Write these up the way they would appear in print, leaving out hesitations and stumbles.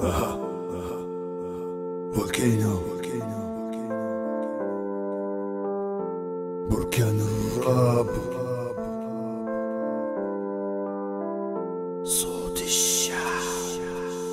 فولكانو بركان الراب صوت الشعب.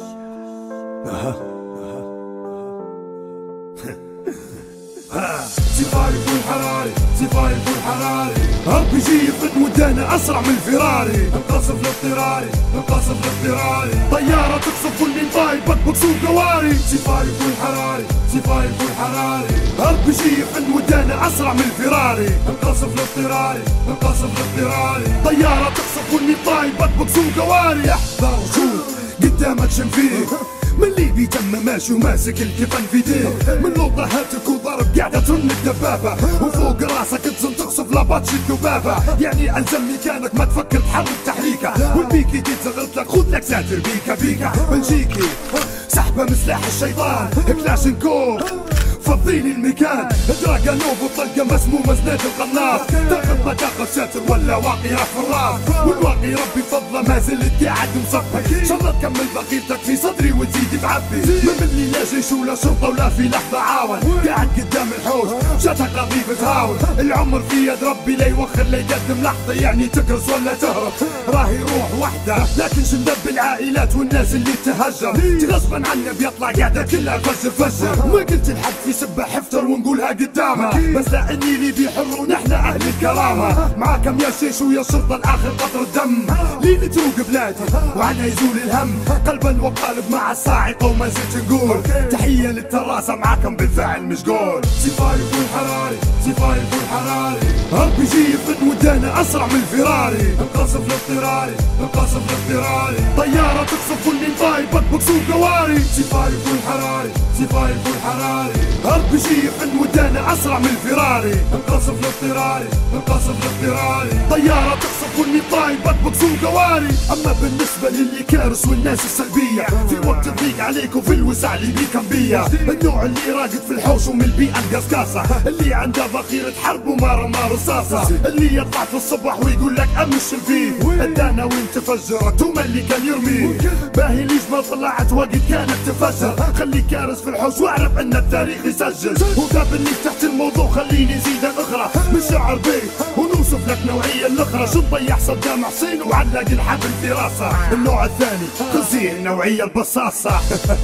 سفاري فول حراري سفاري فول حراري ربي جي يفد ودانا اسرع من الفراري. انقصف الاضطراري انقصف الاضطراري طيارة تقصف كل من طايبك بكسور قواري. سفاري فول حراري سفاري فول حراري ربي جي يفد ودانا اسرع من الفراري. انقصف الاضطراري انقصف الاضطراري طيارة تقصف كل من طايبك بكسور قواري. احذر شوف قدامك شم فيه من اللي بيتم ماشي وماسك الكفن في يديه. من لوطة هاتك وضرب قاعدة ترن الدبابة وفوق راسك تزن تقصف لاباتش الذبابة. يعني الزم مكانك ما تفكر تحرك تحريكة والبيكي تتزغلط لك خذ لك ساتر بيكا بيكا. بلجيكي سحبة من سلاح الشيطان كلاشنكوف فضيني المكان. دراجانوف وطلقة مسمومة زناد القناص تاخذ ما تاخذ ساتر ولا واقي راح في الراس. والواقي ربي فضله ما زلت قاعد مصفي شرط كمل بقيتك في صدري وتزيد تعبي. ما مني لا جيش ولا شرطة ولا في لحظة عاون قاعد قدام الحوش جاتها قضية تهاون. العمر في يد ربي لا يوخر لا يقدم لحظة يعني تكرس ولا تهرب راهي روح وحدة. لكن شندب العائلات والناس اللي تهجر غصبا عنه بيطلع قاعدة كلها فجر فجر. ما قلت لحد في سبة حفتر ونقولها قدامها بس لا اني بيحر ونحن اهل الكرامة. معاكم يا شيش ويا شرطة الاخر قطر الدم لين تروق بلادي وعنها يزول الهم قلبا وقالب مع الصاعقة وما زلت نقول تحية للتراسة معاكم بالفعل مش قول. سفاري فول حراري سفاري فول حراري ربي جي يفد ودانا اسرع من الفراري. انقصف الاضطراري انقصف الاضطراري طيارة تقصف كل من طايبك بكسور قواري. سفاري فول حراري سفاري فول حراري ربي جي يفد ودانا اسرع من الفراري. انقصف الاضطراري انقصف الاضطراري طيارة تقصف كل من طايبك بكسور قواري. اما بالنسبة للي كارس والناس السلبية في وقت تضيق عليك وفي الوسع اللي بيكم بيا. النوع اللي راقد في الحوش ومن البيئة القصقاصة اللي عنده ذخيرة حرب وما رمى رصاصة اللي يطلع في الصبح ويقول لك امش الفيه ادانا وين تفجرت وما اللي كان يرميه. باهي ليش ما طلعت وقت كانت تفجر خليك كارس في الحوش واعرف ان التاريخ يسجل. وقابلني تحت الموضوع خليني زيد الاخرى من شعر بيه ونوصف لك نوعية الاخرى. شو نضيع صدام حسين وعلق الحبل في راسه. النوع الثاني خزين نوعية البصاصة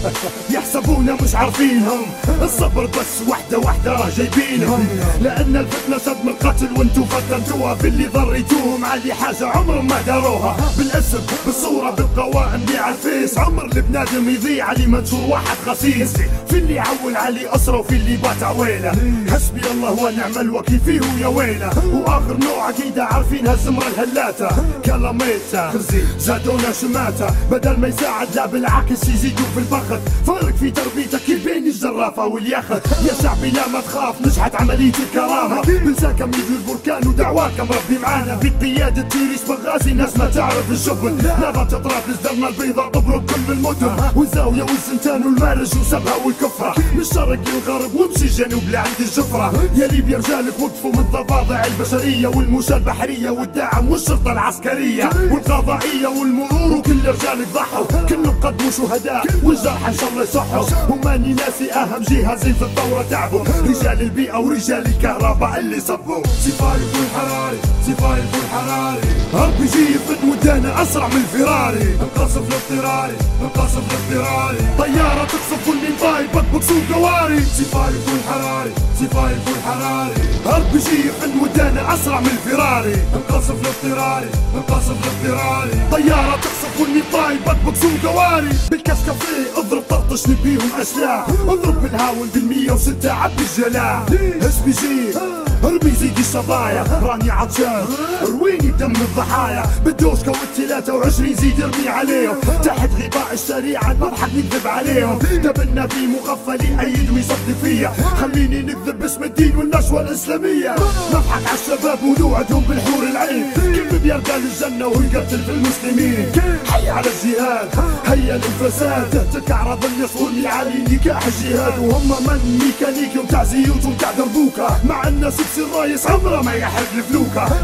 يحسبونا مش عارفينهم الصبر بس وحدة وحدة راه جايبينهم. لان الفتنة صدم القتل وانتو فتنتوها في اللي ضريتوهم علي حاجة عمرهم ما داروها. بالاسم بالصورة بالقوائم دي عالفيس عمر البنادم يضيع علي منشور واحد خسيس. في اللي عول علي اسرة وفي اللي بات عويلة حسبي الله ونعم الوكيل فيه ويا ويله. واخر نوع اكيد عارفينها الزمرة الهلاتة كلاميتا زادونا شماتة بدل ما يساعد لا بالعكس يزيدوا في البخت. فرق في تربيتك بين الجرافة واليخت. يا شعبي لا ما تخاف نجحت عملية الكرامة بنساكم يجوا البركان ودعواكم ربي معانا. بقيادة تيريس بغازي ناس ما تعرف الشغل لغة طرابلس درنا البيضة طبرق كل المدن والزاوية والزنتان والمارج وسبها والكفرة. من الشرق للغرب وامشي الجنوب لعند الجفرة. يا ليبيا رجالك وقفوا من الضفادع البشرية والموشى البحرية والدعم والشرطة العسكرية والقضائية والمرور وكل رجالك ضحوا كلهم قدموا شهداء والجرحى ان شاء الله يصحوا. وماني ناسي اهم جهازين في الثورة تعبوا رجال البيئة ورجال الكهرباء اللي صبوا. سفاري فول حراري سفاري فول حراري ربي جي يفد ودانا اسرع من الفراري. انقصف الاضطراري انقصف الاضطراري طيارة تقصف كل من طايبك بكسور قواري. سفاري فول حراري سفاري فول حراري ربي جي يفد ودانا اسرع من الفراري. انقصف الاضطراري انقصف الاضطراري طيارة تقصف كل من طايبك بكسور قواري. بالكاسكافيه اضرب طرطش نبيهم اسلاح اضرب بالهاون بال106 عبي الجلاح. اس بي جي ارمي زيد الشظايا راني عطشان ارويني بدم الضحايا بالدوشكا وال23 زيد ارمي عليهم تحت غطاء الشريعة نضحك نكذب عليهم. دبلنا في مغفل يأيد ويصدق فيا خليني نكذب باسم الدين والنشوة الإسلامية. نضحك على الشباب ونوعدهم بالحور العين كيف بيرجع للجنة ويقتل في المسلمين. حي على الجهاد هيا للفساد تهتك اعراض النص والمعالي نكاح الجهاد. وهم من ميكانيكي ومتاع زيوت ومتاع دربوكة مع الناس الرايس عمره ما يحرق الفلوكة. يعني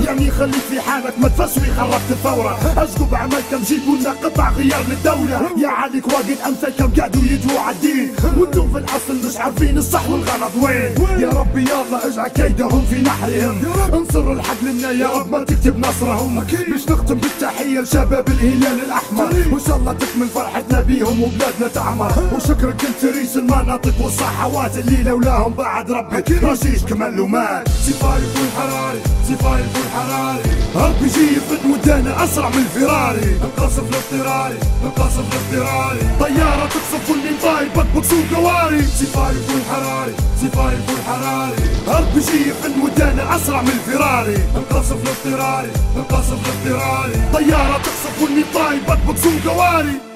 خليك في حالك ما تفسوي خربت الثورة. أشقب عملكم جيبوا لنا قطع غيار للدولة. يا عليك واجد أمثالكم قعدوا يجوا عالدين وانتم في الأصل مش عارفين الصح والغلط وين. يا ربي يلا اجعل كيدهم في نحرهم، انصر الحق لنا يا رب ما تكتب نصرهم. باش نختم بالتحية لشباب الهلال الأحمر، وإن شاء الله تكمل فرحتنا بيهم وبلادنا تعمر. وشكرا كنت رئيس المناطق والصحوات اللي لولاهم بعد ربي رشيش كمل ومات. سفايف والحراري سفايف والحراري، ربي يجي يفد ودانا أسرع من الفراري. القصف الاضطراري القصف الاضطراري، طيارة تقصف كل طايبك بكسور قواري. سفايف والحراري سفايف والحراري، ربي يجي يفد ودانا أسرع من الفراري. القصف الاضطراري القصف الاضطراري، طيارة تقصف كل طايبك بكسور قواري.